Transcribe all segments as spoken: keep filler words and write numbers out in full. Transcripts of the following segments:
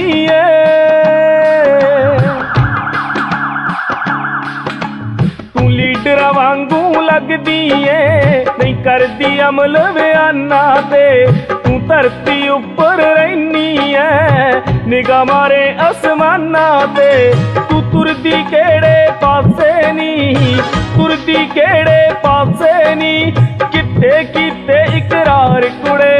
ਏ। ਤੂੰ ਲੀਡਰਾਂ ਵਾਂਗੂ ਲੱਗਦੀ ਏ, ਨਹੀਂ ਕਰਦੀ ਅਮਲ ਬਿਆਨਾਂ ਤੇ। ਤੂੰ ਧਰਤੀ ਉੱਪਰ ਰਹਿਨੀ ਐ, ਨਿਗਾਹ ਮਾਰੇ ਅਸਮਾਨਾਂ ਤੇ। ਤੂੰ ਤੁਰਦੀ ਕਿਹੜੇ ਪਾਸੇ ਨੀ, ਤੁਰਦੀ ਕਿਹੜੇ ਪਾਸੇ ਨੀ, ਕਿੱਥੇ ਕੀਤੇ ਇਕਰਾਰ ਕੁੜੇ।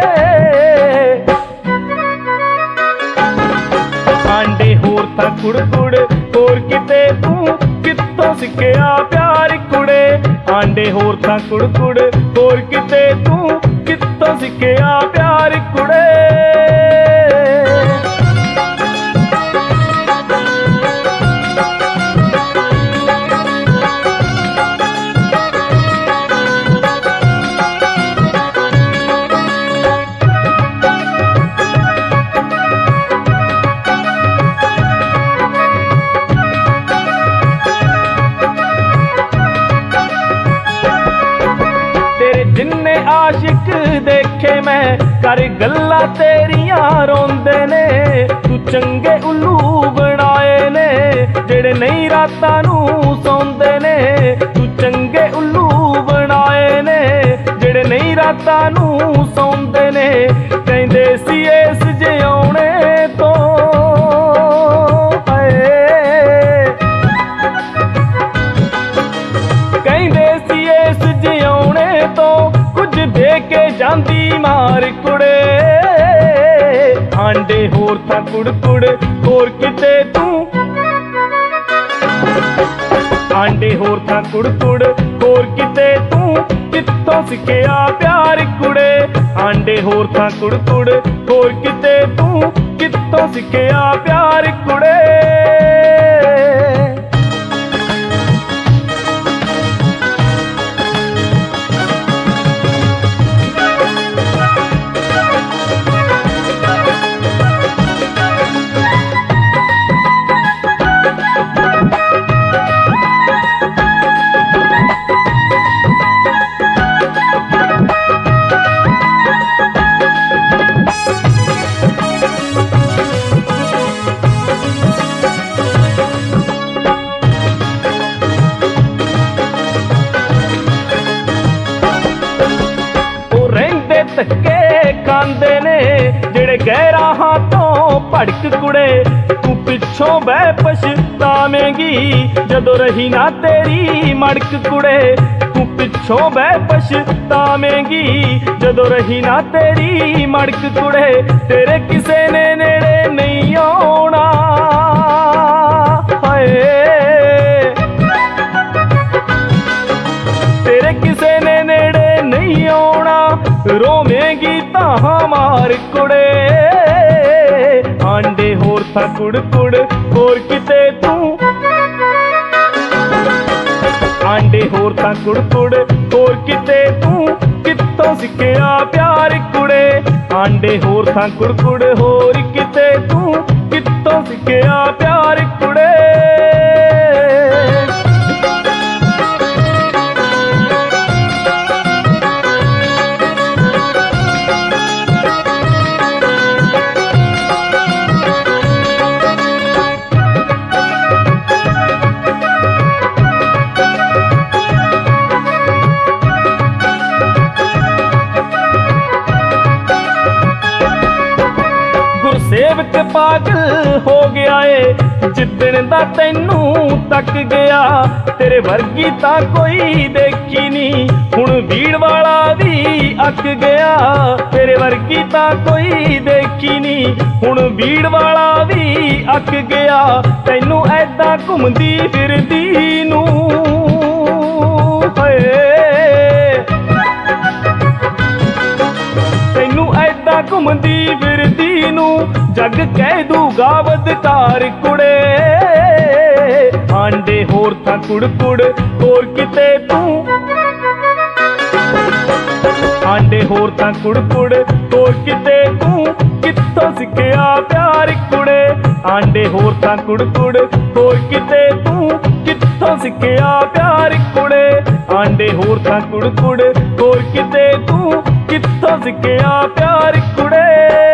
ਆਂਡੇ ਹੋਰ ਤਾਂ ਕੁੜ-ਕੁੜ, ਹੋਰ ਕਿਤੇ ਤੂੰ ਕਿੱਥੋਂ ਸਿੱਖਿਆ ਪਿਆਰ ਕੁੜੇ। ਆਂਡੇ ਹੋਰ ਤਾਂ ਕੁੜ-ਕੁੜ, ਹੋਰ ਕਿਤੇ ਤੂੰ ਕਿੱਥੋਂ ਸਿੱਖਿਆ ਪਿਆਰ ਕੁੜੇ। ਜਿੰਨੇ ਆਸ਼ਿਕ ਦੇਖੇ ਮੈਂ, ਕਰ ਗੱਲਾਂ ਤੇਰੀਆਂ ਰੋਂਦੇ ਨੇ। ਤੂੰ ਚੰਗੇ ਉੱਲੂ ਬਣਾਏ ਨੇ, ਜਿਹੜੇ ਨਹੀਂ ਰਾਤਾਂ ਨੂੰ ਸੌਂਦੇ ਨੇ। ਤੂੰ ਚੰਗੇ ਉੱਲੂ ਬਣਾਏ ਨੇ, ਜਿਹੜੇ ਨਹੀਂ ਰਾਤਾਂ ਨੂੰ ਸੌਂਦੇ ਨੇ। ਕਹਿੰਦੇ ਸੀ ਇਸ ਜਿਉਣੇ ਤੋਂ ਹਾਏ, ਕਹਿੰਦੇ ਸੀ ਇਸ ਜਿਉਣੇ ਤੋਂ ਕੁਝ ਦੇ ਕੇ ਜਾਂਦੀ ਮਾਰ ਕੁੜੇ। ਆਂਡੇ ਹੋਰ ਤਾਂ ਕੁੜ-ਕੁੜ, ਹੋਰ ਕਿਤੇ ਤੂੰ। ਆਂਡੇ ਹੋਰ ਤਾਂ ਕੁੜ-ਕੁੜ, ਹੋਰ ਕਿਤੇ ਤੂੰ ਕਿੱਥੋਂ ਸਿੱਖਿਆ ਪਿਆਰ ਕੁੜੇ। ਆਂਡੇ ਹੋਰ ਤਾਂ ਕੁੜ-ਕੁੜ, ਹੋਰ ਕਿਤੇ ਤੂੰ ਕਿੱਥੋਂ ਸਿੱਖਿਆ ਪਿਆਰ ਕੁੜੇ। ਧੱਕੇ ਖਾਂਦੇ ਨੇ ਜਿਹੜੇ ਗੈਰਾਹਾਂ ਤੋਂ ਭੜਕ ਕੁੜੇ। ਤੂੰ ਪਿੱਛੋਂ ਬਹਿ ਪਛਤਾਵੇਂਗੀ ਜਦੋਂ ਰਹੀ ਨਾ ਤੇਰੀ ਮੜਕ ਕੁੜੇ। ਤੂੰ ਪਿੱਛੋਂ ਬਹਿ ਪਛਤਾਵੇਂਗੀ ਜਦੋਂ ਰਹੀ ਨਾ ਤੇਰੀ ਮੜਕ ਕੁੜੇ। ਤੇਰੇ ਕਿਸੇ ਨੇ ਨੇੜੇ ਨਹੀਂ ਆਉਣਾ ਹਾਏ, ਤੇਰੇ ਕਿਸੇ ਨੇ ਨੇੜੇ ਨਹੀਂ ਆਉਣਾ। ਰੋਵੇਂਗੀ ਤਾਂ ਮਾਰ ਕੁੜੇ। ਆਂਡੇ ਹੋਰ ਤਾਂ ਕੁੜ-ਕੁੜ, ਹੋਰ ਕਿਤੇ ਤੂੰ। ਆਂਡੇ ਹੋਰ ਤਾਂ ਕੁੜ-ਕੁੜ, ਹੋਰ ਕਿਤੇ ਤੂੰ ਕਿੱਥੋਂ ਸਿੱਖਿਆ ਪਿਆਰ ਕੁੜੇ। ਆਂਡੇ ਹੋਰ ਤਾਂ ਕੁੜ-ਕੁੜ, ਹੋਰ ਕਿਤੇ ਤੂੰ ਕਿੱਥੋਂ ਸਿੱਖਿਆ ਪਿਆਰ ਕੁੜੇ। ਸੇਵਕ ਪਾਗਲ ਹੋ ਗਿਆ ਏ ਜਿੱਦਣ ਦਾ ਤੈਨੂੰ ਤੱਕ ਗਿਆ। ਤੇਰੇ ਵਰਗੀ ਤਾਂ ਕੋਈ ਦੇਖੀ ਨੀ, ਹੁਣ ਭੀੜ ਵਾਲਾ ਵੀ ਅੱਕ ਗਿਆ। ਤੇਰੇ ਵਰਗੀ ਤਾਂ ਕੋਈ ਦੇਖੀ ਨੀ, ਹੁਣ ਭੀੜ ਵਾਲਾ ਵੀ ਅੱਕ ਗਿਆ। ਤੈਨੂੰ ਐਦਾਂ ਘੁੰਮਦੀ ਫਿਰਦੀ ਨੂੰ ਹਾਏ, ਤੈਨੂੰ ਐਦਾਂ ਘੁੰਮਦੀ ਫਿਰਦੀ ਨੂੰ ਜੱਗ ਕਹਿ ਦੂਗਾ ਵਦਕਾਰ ਕੁੜੇ। ਆਂਡੇ ਹੋਰ ਤਾਂ ਕੁੜ-ਕੁੜ, ਹੋਰ ਕਿਤੇ ਤੂੰ। ਆਂਡੇ ਹੋਰ ਤਾਂ ਕੁੜ-ਕੁੜ, ਹੋਰ ਕਿਤੇ ਤੂੰ ਕਿੱਥੋਂ ਸਿੱਖਿਆ ਪਿਆਰ ਕੁੜੇ। ਆਂਡੇ ਹੋਰ ਤਾਂ ਕੁੜ-ਕੁੜ, ਹੋਰ ਕਿਤੇ ਤੂੰ ਕਿੱਥੋਂ ਸਿੱਖਿਆ ਪਿਆਰ ਕੁੜੇ। ਆਂਡੇ ਹੋਰ ਤਾਂ ਕੁੜ-ਕੁੜ, ਹੋਰ ਕਿਤੇ ਤੂੰ ਕਿੱਥੋਂ ਸਿੱਖਿਆ ਪਿਆਰ ਕੁੜੇ।